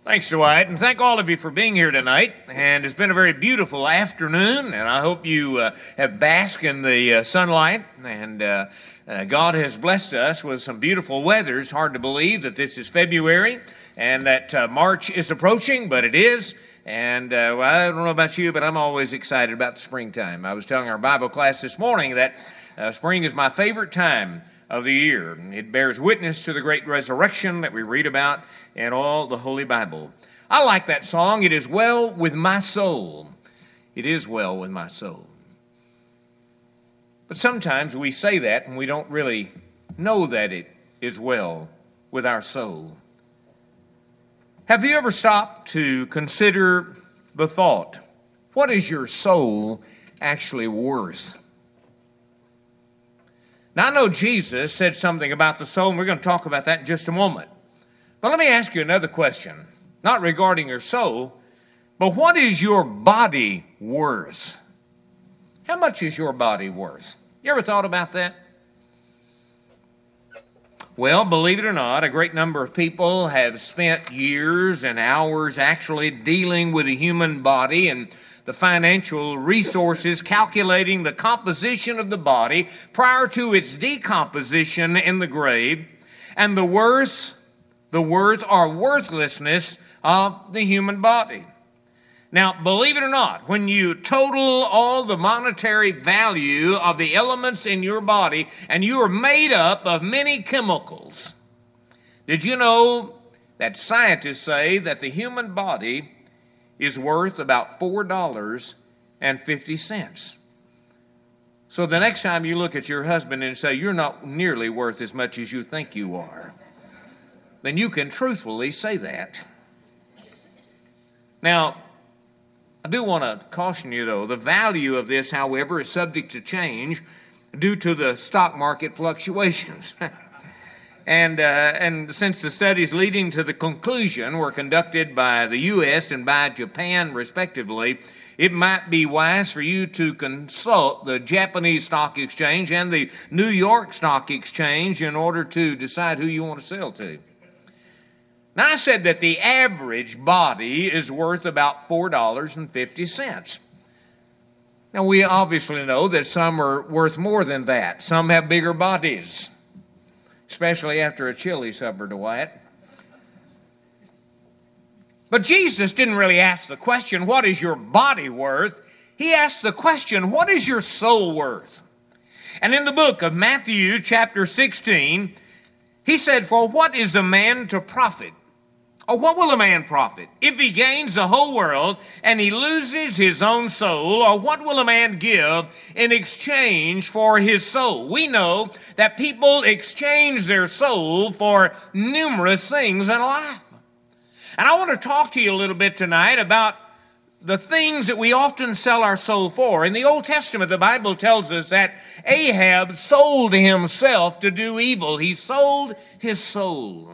Thanks, Dwight, and thank all of you for being here tonight. And it's been a very beautiful afternoon, and I hope you have basked in the sunlight. And God has blessed us with some beautiful weather. It's hard to believe that this is February and that March is approaching, but it is. And well, I don't know about you, but I'm always excited about the springtime. I was telling our Bible class this morning that spring is my favorite time of the year. It bears witness to the great resurrection that we read about in all the Holy Bible. I like that song, "It Is Well With My Soul." It is well with my soul. But sometimes we say that and we don't really know that it is well with our soul. Have you ever stopped to consider the thought, what is your soul actually worth? Now, I know Jesus said something about the soul, and we're going to talk about that in just a moment. But let me ask you another question, not regarding your soul, but what is your body worth? How much is your body worth? You ever thought about that? Well, believe it or not, a great number of people have spent years and hours actually dealing with the human body and the financial resources, calculating the composition of the body prior to its decomposition in the grave, and the worth or worthlessness of the human body. Now, believe it or not, when you total all the monetary value of the elements in your body, and you are made up of many chemicals, did you know that scientists say that the human body is worth about $4.50. So the next time you look at your husband and say, you're not nearly worth as much as you think you are, then you can truthfully say that. Now, I do want to caution you, though, the value of this, however, is subject to change due to the stock market fluctuations. And since the studies leading to the conclusion were conducted by the U.S. and by Japan, respectively, it might be wise for you to consult the Japanese Stock Exchange and the New York Stock Exchange in order to decide who you want to sell to. Now, I said that the average body is worth about $4.50. Now, we obviously know that some are worth more than that. Some have bigger bodies, especially after a chili supper, Dwight. But Jesus didn't really ask the question, what is your body worth? He asked the question, what is your soul worth? And in the book of Matthew chapter 16, he said, for what is a man to profit? Or what will a man profit if he gains the whole world and he loses his own soul? Or what will a man give in exchange for his soul? We know that people exchange their soul for numerous things in life. And I want to talk to you a little bit tonight about the things that we often sell our soul for. In the Old Testament, the Bible tells us that Ahab sold himself to do evil. He sold his soul.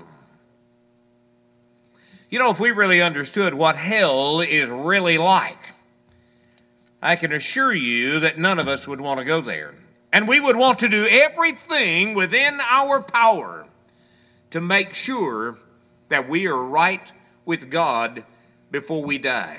You know, if we really understood what hell is really like, I can assure you that none of us would want to go there. And we would want to do everything within our power to make sure that we are right with God before we die.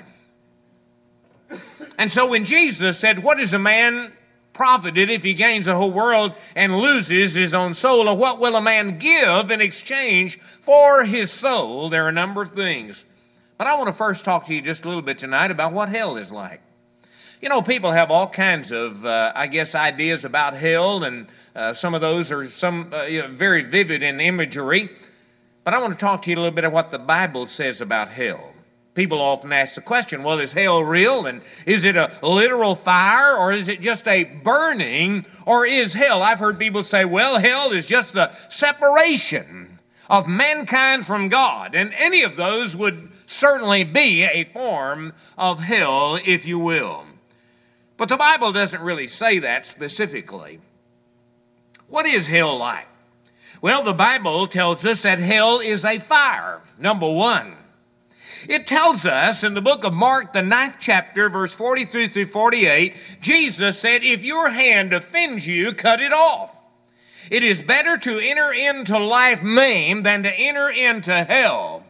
And so when Jesus said, what is a man profited if he gains the whole world and loses his own soul? Or what will a man give in exchange for his soul? There are a number of things. But I want to first talk to you just a little bit tonight about what hell is like. You know, people have all kinds of, ideas about hell, and some of those are very vivid in imagery. But I want to talk to you a little bit about what the Bible says about hell. People often ask the question, well, is hell real? And is it a literal fire? Or is it just a burning? Or is hell? I've heard people say, well, hell is just the separation of mankind from God. And any of those would certainly be a form of hell, if you will. But the Bible doesn't really say that specifically. What is hell like? Well, the Bible tells us that hell is a fire, number one. It tells us in the book of Mark, the 9th chapter, verse 43 through 48, Jesus said, if your hand offends you, cut it off. It is better to enter into life maimed than to enter into hell.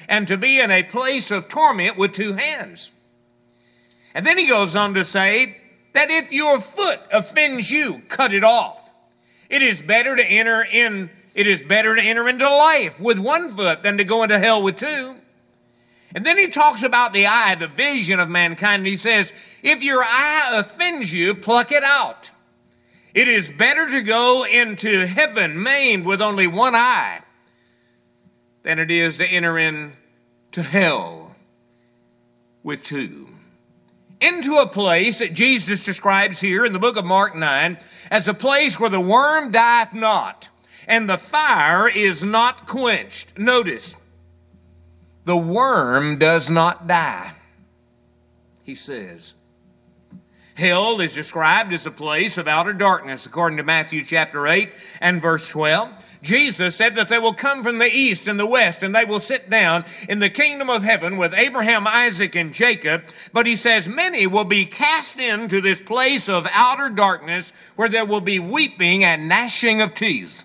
and to be in a place of torment with two hands. And then he goes on to say that if your foot offends you, cut it off. It is better to enter into life with one foot than to go into hell with two. And then he talks about the eye, the vision of mankind. And he says, if your eye offends you, pluck it out. It is better to go into heaven maimed with only one eye than it is to enter into hell with two. Into a place that Jesus describes here in the book of Mark 9 as a place where the worm dieth not and the fire is not quenched. Notice, the worm does not die, he says. Hell is described as a place of outer darkness, according to Matthew chapter 8 and verse 12. Jesus said that they will come from the east and the west, and they will sit down in the kingdom of heaven with Abraham, Isaac, and Jacob. But he says many will be cast into this place of outer darkness where there will be weeping and gnashing of teeth.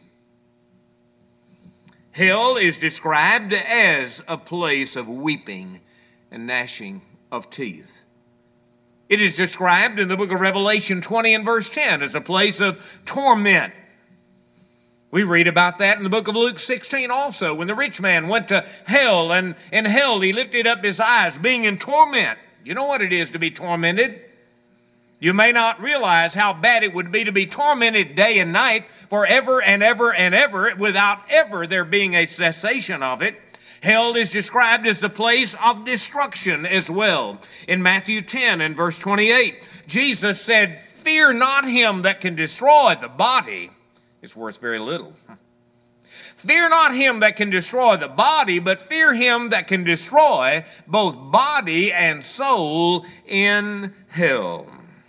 Hell is described as a place of weeping and gnashing of teeth. It is described in the book of Revelation 20 and verse 10 as a place of torment. We read about that in the book of Luke 16 also, when the rich man went to hell, and in hell he lifted up his eyes, being in torment. You know what it is to be tormented. You may not realize how bad it would be to be tormented day and night forever and ever and ever without ever there being a cessation of it. Hell is described as the place of destruction as well. In Matthew 10 and verse 28, Jesus said, fear not him that can destroy the body. It's worth very little. Fear not him that can destroy the body, but fear him that can destroy both body and soul in hell.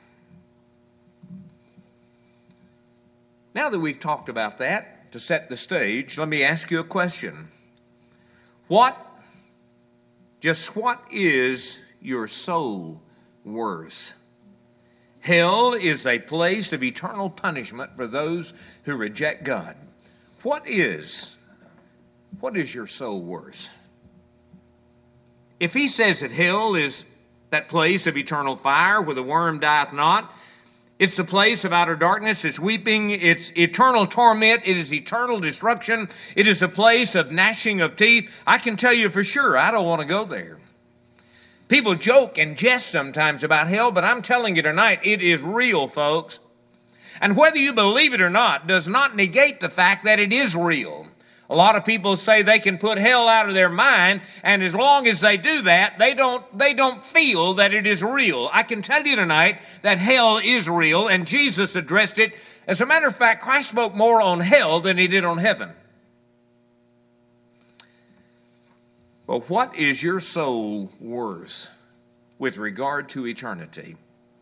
Now that we've talked about that, to set the stage, let me ask you a question. What is your soul worth? Hell is a place of eternal punishment for those who reject God. What is your soul worth? If he says that hell is that place of eternal fire where the worm dieth not, it's the place of outer darkness, it's weeping, it's eternal torment, it is eternal destruction, it is a place of gnashing of teeth. I can tell you for sure, I don't want to go there. People joke and jest sometimes about hell, but I'm telling you tonight, it is real, folks. And whether you believe it or not does not negate the fact that it is real. A lot of people say they can put hell out of their mind, and as long as they do that, they don't feel that it is real. I can tell you tonight that hell is real, and Jesus addressed it. As a matter of fact, Christ spoke more on hell than he did on heaven. But what is your soul worth with regard to eternity?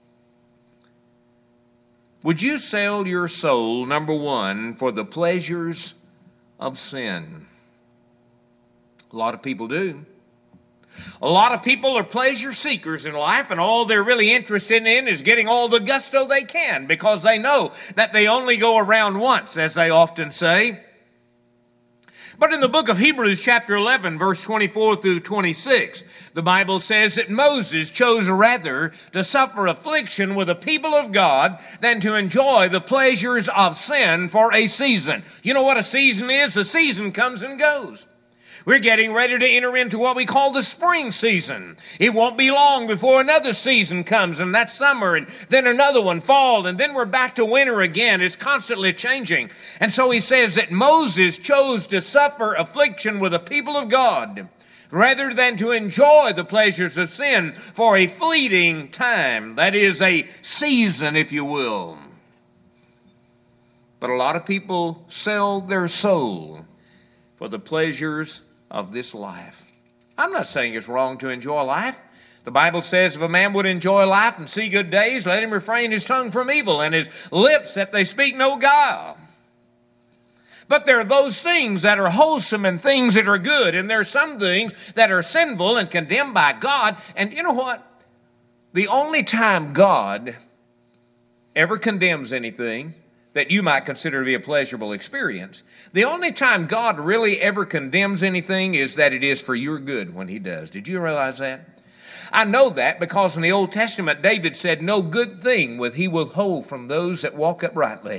Would you sell your soul, number one, for the pleasures of sin? A lot of people do. A lot of people are pleasure seekers in life, and all they're really interested in is getting all the gusto they can because they know that they only go around once, as they often say. But in the book of Hebrews chapter 11, verse 24 through 26, the Bible says that Moses chose rather to suffer affliction with the people of God than to enjoy the pleasures of sin for a season. You know what a season is? A season comes and goes. We're getting ready to enter into what we call the spring season. It won't be long before another season comes, and that's summer, and then another one, fall, and then we're back to winter again. It's constantly changing. And so he says that Moses chose to suffer affliction with the people of God rather than to enjoy the pleasures of sin for a fleeting time. That is a season, if you will. But a lot of people sell their soul for the pleasures of this life. I'm not saying it's wrong to enjoy life. The Bible says if a man would enjoy life and see good days, let him refrain his tongue from evil and his lips that they speak no guile. But there are those things that are wholesome and things that are good, and there are some things that are sinful and condemned by God. And you know what? The only time God ever condemns anything, that you might consider to be a pleasurable experience. The only time God really ever condemns anything is that it is for your good when he does. Did you realize that? I know that because in the Old Testament, David said, no good thing will he withhold from those that walk uprightly.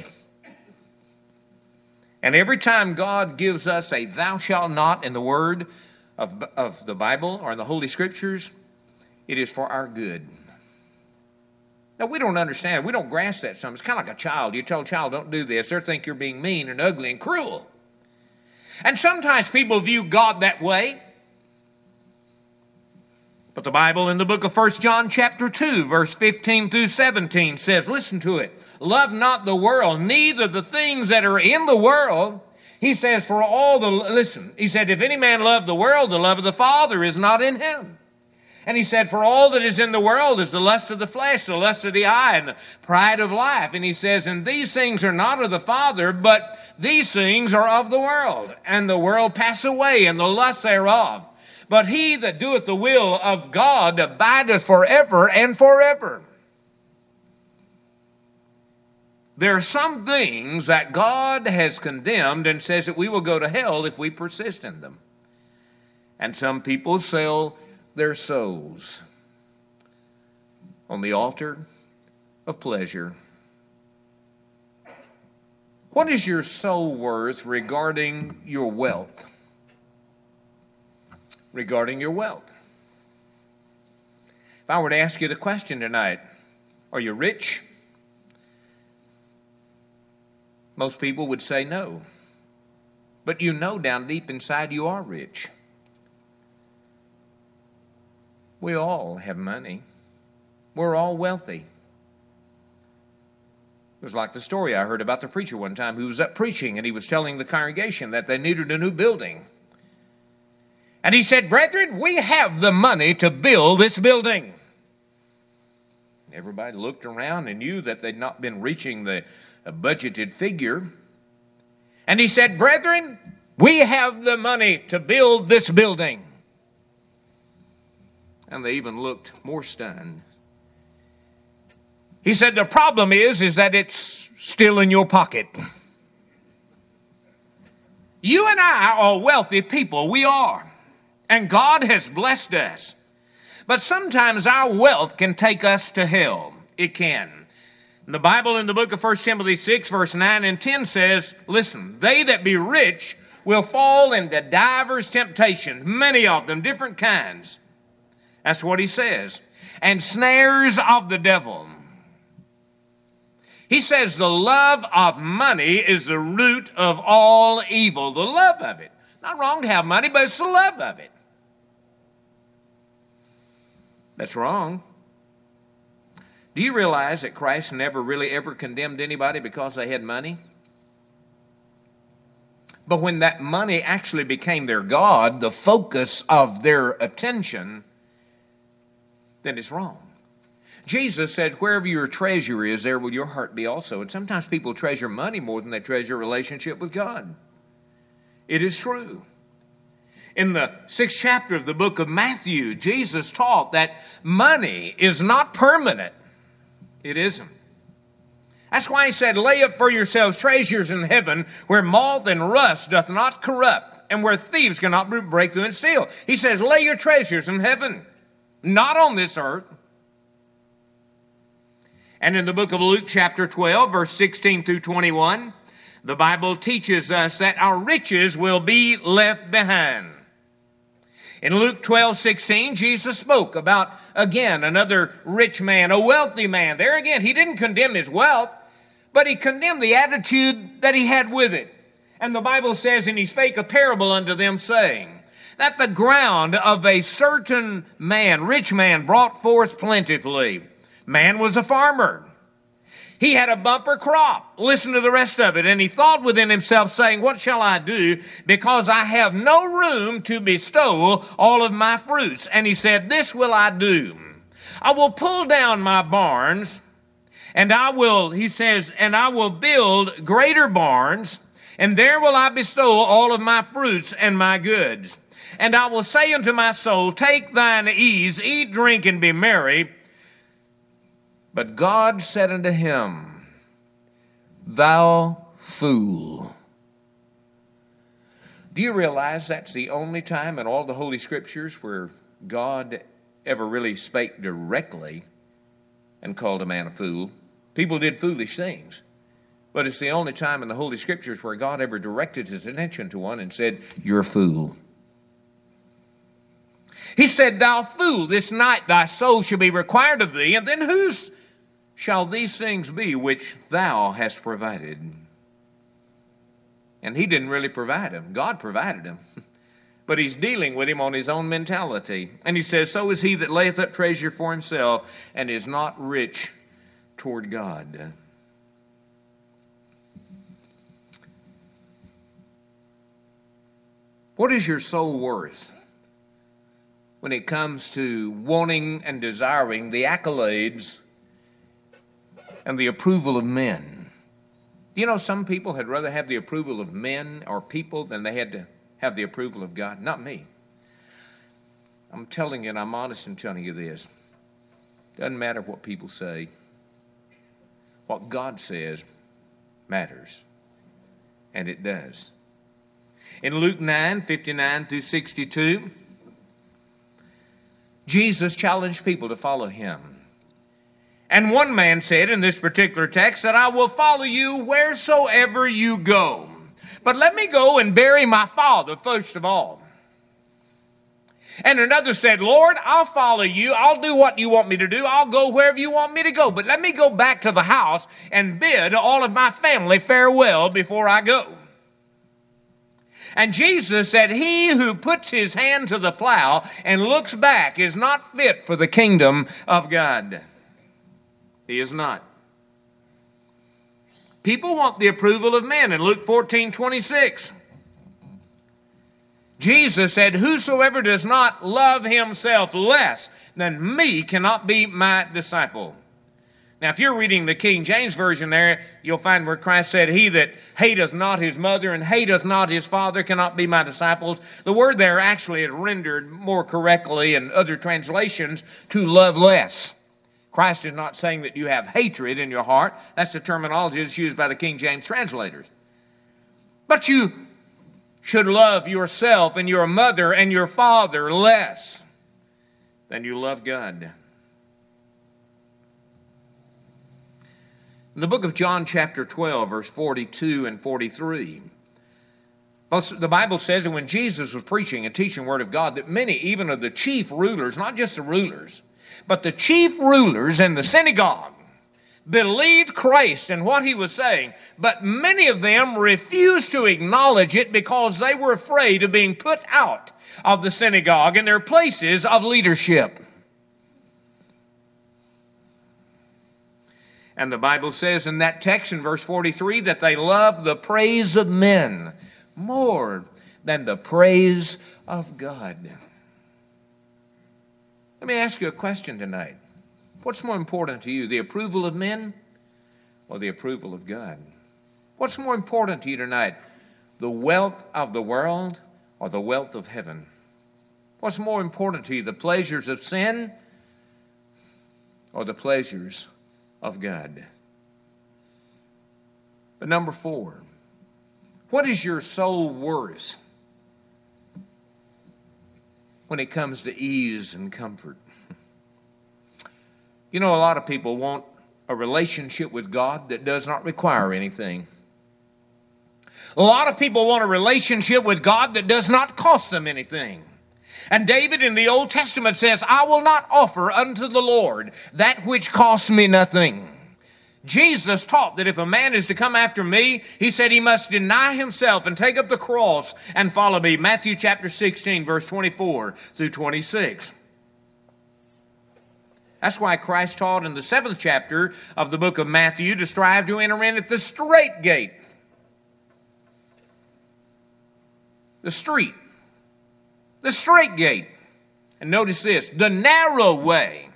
And every time God gives us a thou shalt not in the word of the Bible or in the Holy Scriptures, it is for our good. Now, we don't understand. We don't grasp that sometimes. It's kind of like a child. You tell a child, don't do this. They'll think you're being mean and ugly and cruel. And sometimes people view God that way. But the Bible in the book of 1 John chapter 2, verse 15 through 17 says, listen to it, love not the world, neither the things that are in the world. He says, he said, if any man love the world, the love of the Father is not in him. And he said, for all that is in the world is the lust of the flesh, the lust of the eye, and the pride of life. And he says, and these things are not of the Father, but these things are of the world. And the world pass away, and the lust thereof. But he that doeth the will of God abideth forever and forever. There are some things that God has condemned and says that we will go to hell if we persist in them. And some people sell their souls on the altar of pleasure. What is your soul worth regarding your wealth? Regarding your wealth. If I were to ask you the question tonight, are you rich? Most people would say no. But you know down deep inside you are rich. We all have money. We're all wealthy. It was like the story I heard about the preacher one time who was up preaching and he was telling the congregation that they needed a new building. And he said, brethren, we have the money to build this building. Everybody looked around and knew that they'd not been reaching the budgeted figure. And he said, brethren, we have the money to build this building. And they even looked more stunned. He said, the problem is that it's still in your pocket. You and I are wealthy people. We are. And God has blessed us. But sometimes our wealth can take us to hell. It can. The Bible in the book of 1 Timothy 6, verse 9 and 10 says, listen, they that be rich will fall into divers temptations, many of them, different kinds. That's what he says. And snares of the devil. He says the love of money is the root of all evil. The love of it. Not wrong to have money, but it's the love of it. That's wrong. Do you realize that Christ never really ever condemned anybody because they had money? But when that money actually became their God, the focus of their attention, then it's wrong. Jesus said, wherever your treasure is, there will your heart be also. And sometimes people treasure money more than they treasure a relationship with God. It is true. In the 6th chapter of the book of Matthew, Jesus taught that money is not permanent. It isn't. That's why he said, lay up for yourselves treasures in heaven where moth and rust doth not corrupt and where thieves cannot break through and steal. He says, lay your treasures in heaven, not on this earth. And in the book of Luke chapter 12, verse 16 through 21, the Bible teaches us that our riches will be left behind. In Luke 12:16, Jesus spoke about, again, another rich man, a wealthy man. There again, he didn't condemn his wealth, but he condemned the attitude that he had with it. And the Bible says, and he spake a parable unto them, saying, that the ground of a certain man, rich man, brought forth plentifully. Man was a farmer. He had a bumper crop. Listen to the rest of it. And he thought within himself, saying, what shall I do? Because I have no room to bestow all of my fruits. And he said, this will I do. I will pull down my barns, and I will build greater barns, and there will I bestow all of my fruits and my goods. And I will say unto my soul, take thine ease, eat, drink, and be merry. But God said unto him, thou fool. Do you realize that's the only time in all the Holy Scriptures where God ever really spake directly and called a man a fool? People did foolish things, but it's the only time in the Holy Scriptures where God ever directed his attention to one and said, you're a fool. He said, thou fool, this night thy soul shall be required of thee, and then whose shall these things be which thou hast provided? And he didn't really provide them. God provided them. But he's dealing with him on his own mentality. And he says, so is he that layeth up treasure for himself and is not rich toward God. What is your soul worth when it comes to wanting and desiring the accolades and the approval of men? You know, some people had rather have the approval of men or people than they had to have the approval of God. Not me. I'm telling you, and I'm honest in telling you this. Doesn't matter what people say. What God says matters. And it does. In Luke 9:59 through 62, Jesus challenged people to follow him. And one man said in this particular text that I will follow you wheresoever you go. But let me go and bury my father first of all. And another said, Lord, I'll follow you. I'll do what you want me to do. I'll go wherever you want me to go. But let me go back to the house and bid all of my family farewell before I go. And Jesus said, he who puts his hand to the plow and looks back is not fit for the kingdom of God. He is not. People want the approval of men. In Luke 14:26, Jesus said, whosoever does not love himself less than me cannot be my disciple. Now, if you're reading the King James Version there, you'll find where Christ said, he that hateth not his mother and hateth not his father cannot be my disciples. The word there actually is rendered more correctly in other translations to love less. Christ is not saying that you have hatred in your heart. That's the terminology that's used by the King James translators. But you should love yourself and your mother and your father less than you love God. In the book of John chapter 12, verse 42 and 43, the Bible says that when Jesus was preaching and teaching the Word of God, that many, even of the chief rulers, not just the rulers, but the chief rulers in the synagogue believed Christ and what he was saying, but many of them refused to acknowledge it because they were afraid of being put out of the synagogue and their places of leadership. And the Bible says in that text in verse 43 that they loved the praise of men more than the praise of God. Let me ask you a question tonight. What's more important to you, the approval of men or the approval of God? What's more important to you tonight, the wealth of the world or the wealth of heaven? What's more important to you, the pleasures of sin or the pleasures of God? But number 4, what is your soul worth when it comes to ease and comfort? You know, a lot of people want a relationship with God that does not require anything. A lot of people want a relationship with God that does not cost them anything. And David in the Old Testament says, I will not offer unto the Lord that which costs me nothing. Jesus taught that if a man is to come after me, he said he must deny himself and take up the cross and follow me. Matthew chapter 16, verse 24 through 26. That's why Christ taught in the 7th chapter of the book of Matthew to strive to enter in at the straight gate. The street. The straight gate. And notice this, the narrow way.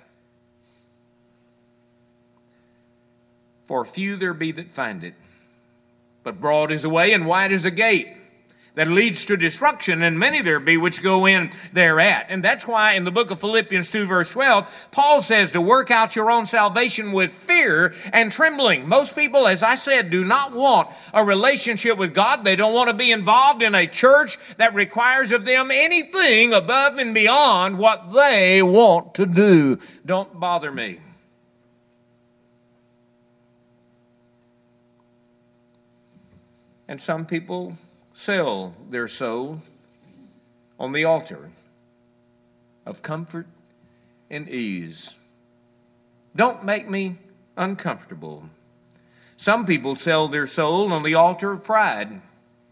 For few there be that find it. But broad is the way and wide is the gate that leads to destruction, and many there be which go in thereat. And that's why in the book of Philippians 2 verse 12, Paul says to work out your own salvation with fear and trembling. Most people, as I said, do not want a relationship with God. They don't want to be involved in a church that requires of them anything above and beyond what they want to do. Don't bother me. And some people sell their soul on the altar of comfort and ease. Don't make me uncomfortable. Some people sell their soul on the altar of pride.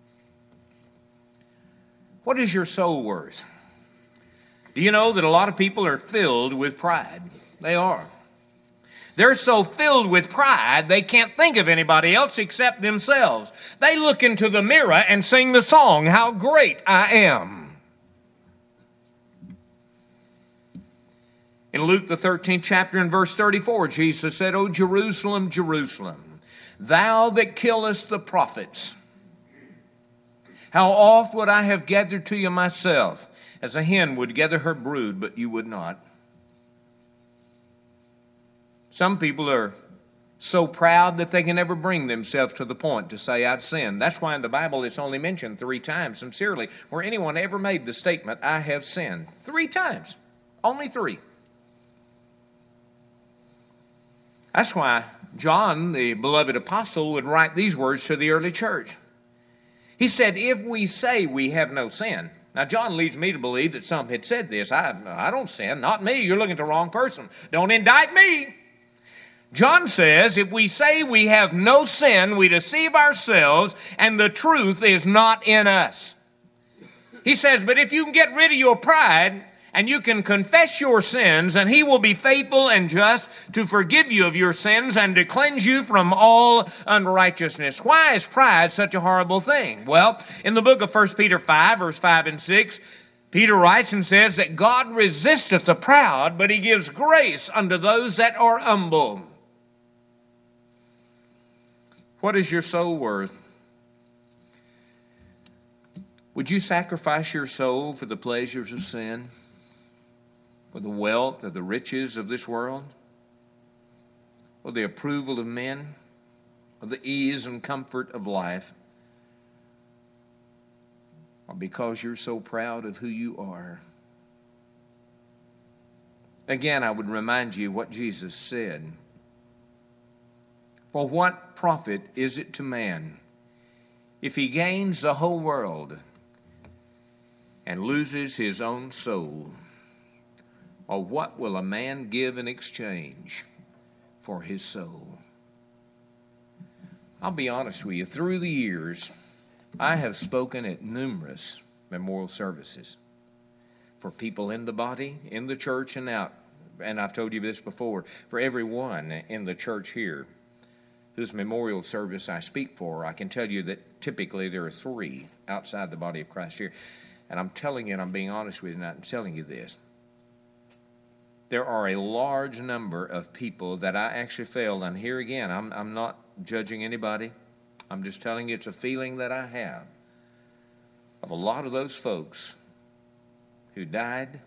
What is your soul worth? Do you know that a lot of people are filled with pride? They are. They're so filled with pride, they can't think of anybody else except themselves. They look into the mirror and sing the song, "How Great I Am." In Luke, the 13th chapter and verse 34, Jesus said, "O Jerusalem, Jerusalem, thou that killest the prophets, how oft would I have gathered to you myself, as a hen would gather her brood, but you would not." Some people are so proud that they can never bring themselves to the point to say, "I've sinned." That's why in the Bible it's only mentioned 3 times, sincerely, where anyone ever made the statement, "I have sinned." 3 times. Only 3. That's why John, the beloved apostle, would write these words to the early church. He said, "If we say we have no sin." Now, John leads me to believe that some had said this. I don't sin, not me. You're looking at the wrong person. Don't indict me. John says, if we say we have no sin, we deceive ourselves, and the truth is not in us. He says, but if you can get rid of your pride, and you can confess your sins, and he will be faithful and just to forgive you of your sins and to cleanse you from all unrighteousness. Why is pride such a horrible thing? Well, in the book of 1 Peter 5, verse 5 and 6, Peter writes and says that God resisteth the proud, but he gives grace unto those that are humble. What is your soul worth? Would you sacrifice your soul for the pleasures of sin? For the wealth or the riches of this world? Or the approval of men? Or the ease and comfort of life? Or because you're so proud of who you are? Again, I would remind you what Jesus said. For what profit is it to man if he gains the whole world and loses his own soul? Or what will a man give in exchange for his soul? I'll be honest with you. Through the years, I have spoken at numerous memorial services for people in the body, in the church, and out. And I've told you this before. For everyone in the church here whose memorial service I speak for, I can tell you that typically there are 3 outside the body of Christ here. And I'm telling you, and I'm being honest with you, and I'm telling you this. There are a large number of people that I actually feel, and here again, I'm not judging anybody. I'm just telling you it's a feeling that I have of a lot of those folks who died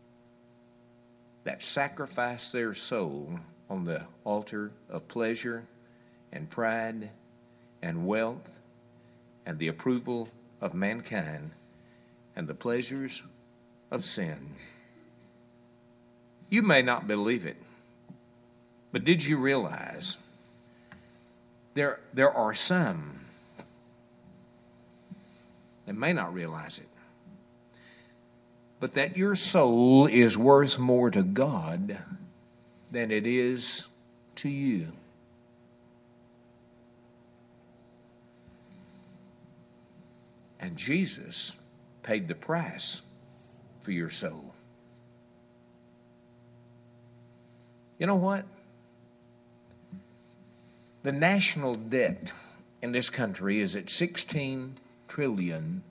that sacrificed their soul on the altar of pleasure and pride and wealth and the approval of mankind and the pleasures of sin. You may not believe it, but did you realize there are some that may not realize it, but that your soul is worth more to God than it is to you? And Jesus paid the price for your soul. You know what? The national debt in this country is at $16 trillion.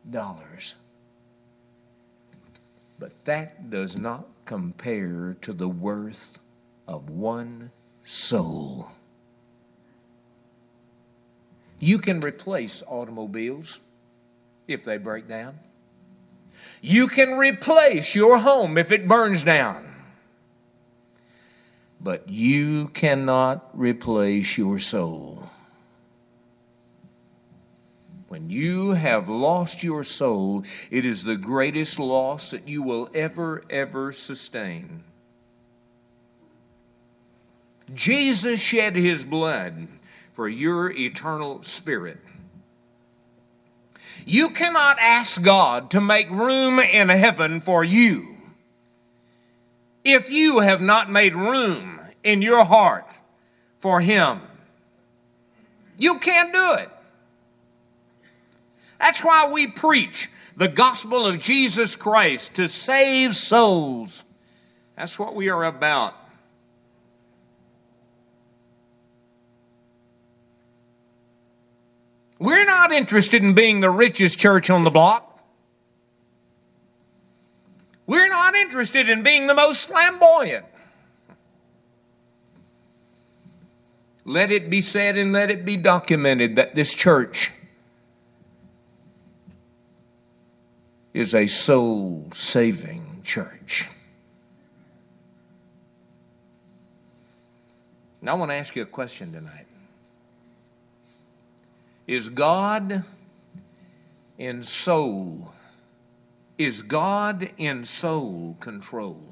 But that does not compare to the worth of one soul. You can replace automobiles. if they break down. You can replace your home if it burns down. But you cannot replace your soul. When you have lost your soul, it is the greatest loss that you will ever sustain. Jesus shed his blood for your eternal spirit. You cannot ask God to make room in heaven for you if you have not made room in your heart for him. You can't do it. That's why we preach the gospel of Jesus Christ to save souls. That's what we are about. We're not interested in being the richest church on the block. We're not interested in being the most flamboyant. Let it be said and let it be documented that this church is a soul-saving church. Now I want to ask you a question tonight. Is God in soul control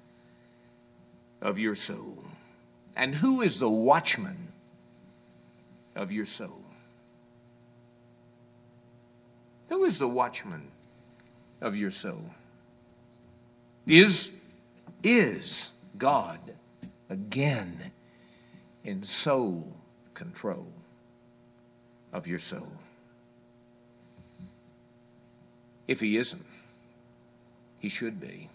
of your soul? And who is the watchman of your soul? Who is the watchman of your soul? Is God again in soul control of your soul? If he isn't, he should be.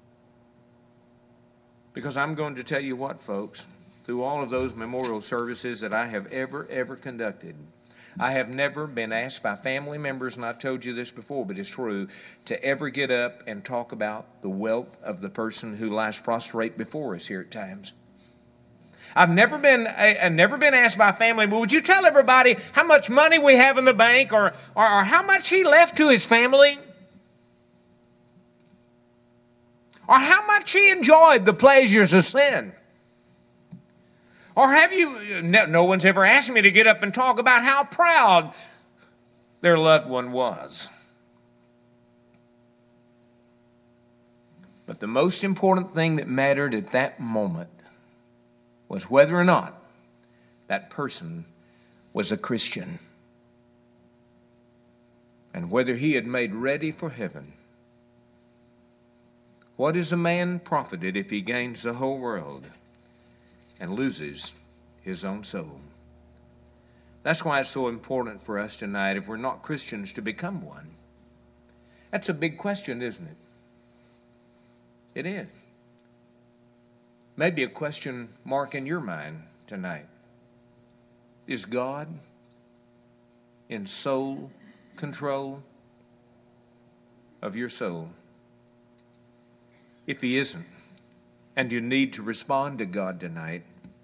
Because I'm going to tell you what, folks, through all of those memorial services that I have ever conducted, I have never been asked by family members, and I've told you this before, but it's true, to ever get up and talk about the wealth of the person who lies prostrate before us here at times. I've never been asked by family, well, would you tell everybody how much money we have in the bank or how much he left to his family? Or how much he enjoyed the pleasures of sin? Or have you, no one's ever asked me to get up and talk about how proud their loved one was. But the most important thing that mattered at that moment was whether or not that person was a Christian and whether he had made ready for heaven. What is a man profited if he gains the whole world and loses his own soul? That's why it's so important for us tonight, if we're not Christians, to become one. That's a big question, isn't it? It is. Maybe a question mark in your mind tonight. Is God in soul control of your soul? If he isn't, and you need to respond to God tonight,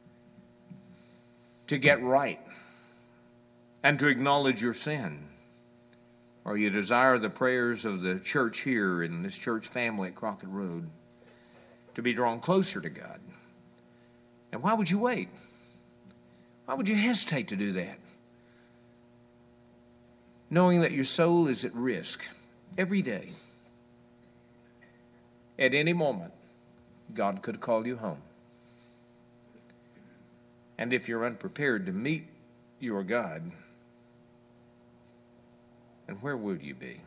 to get right, and to acknowledge your sin, or you desire the prayers of the church here in this church family at Crockett Road, to be drawn closer to God. And why would you wait? Why would you hesitate to do that? Knowing that your soul is at risk every day. At any moment, God could call you home. And if you're unprepared to meet your God, then where will you be?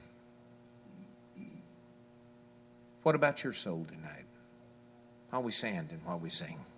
What about your soul tonight? While we stand and while we sing.